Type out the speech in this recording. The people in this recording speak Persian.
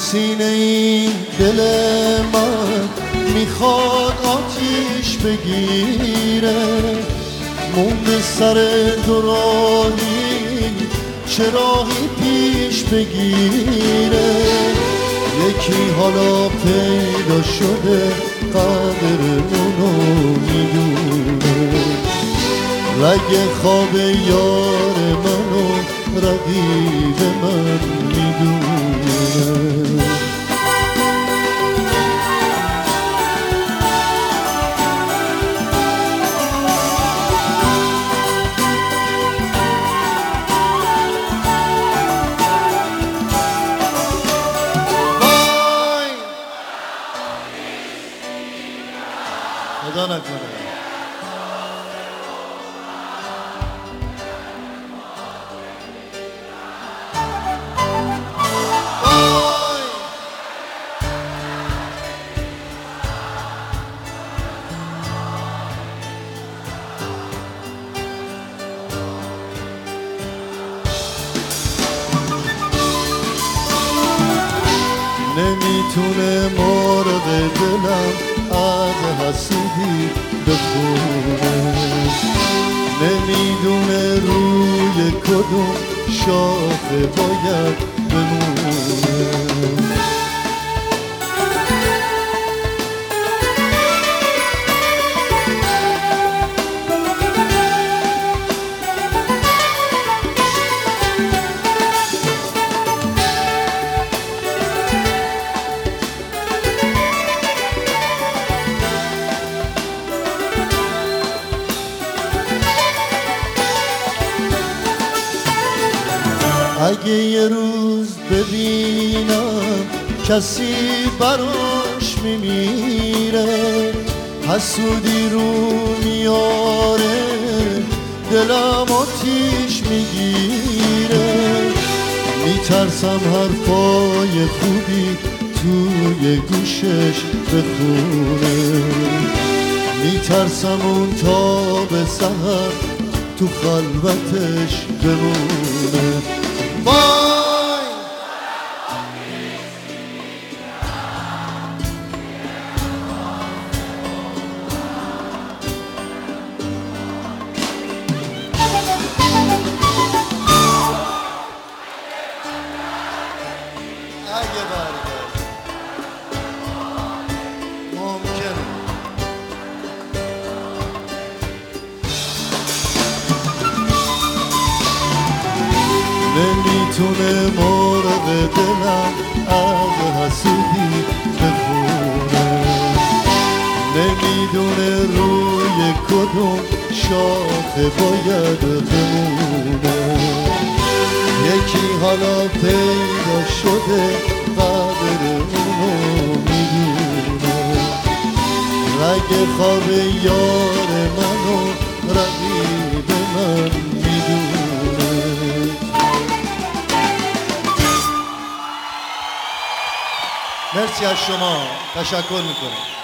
سینه این دل من میخواد آتیش بگیره، مونده سر دوراهی چه راهی پیش بگیره. یکی حالا پیدا شده قدرمونو میدونه، رگ خواب یار منو رقیب من میدونه. خدا نکنه. نمیتونه مرغ دلم از حسودی بخونه، نمیدونه روی کدوم شاخه باید بمونه. اگه یه روز ببینم کسی براش میمیره، حسودی رو میاره دلم آتیش میگیره. میترسم حرفای خوبی توی گوشش بخونه، میترسم اون تا به سحر تو خلوتش بمونه. اگه برگرد ممکنه. نمیتونه مرغ دلم از حسودی بخونه، نمیدونه روی کدوم شاخه باید بمونه. یکی حالا پیدا شده قدرمونو میدونه، رگ خواب یار منو رقیب من میدونه. مرسی از شما، تشکر میکنم.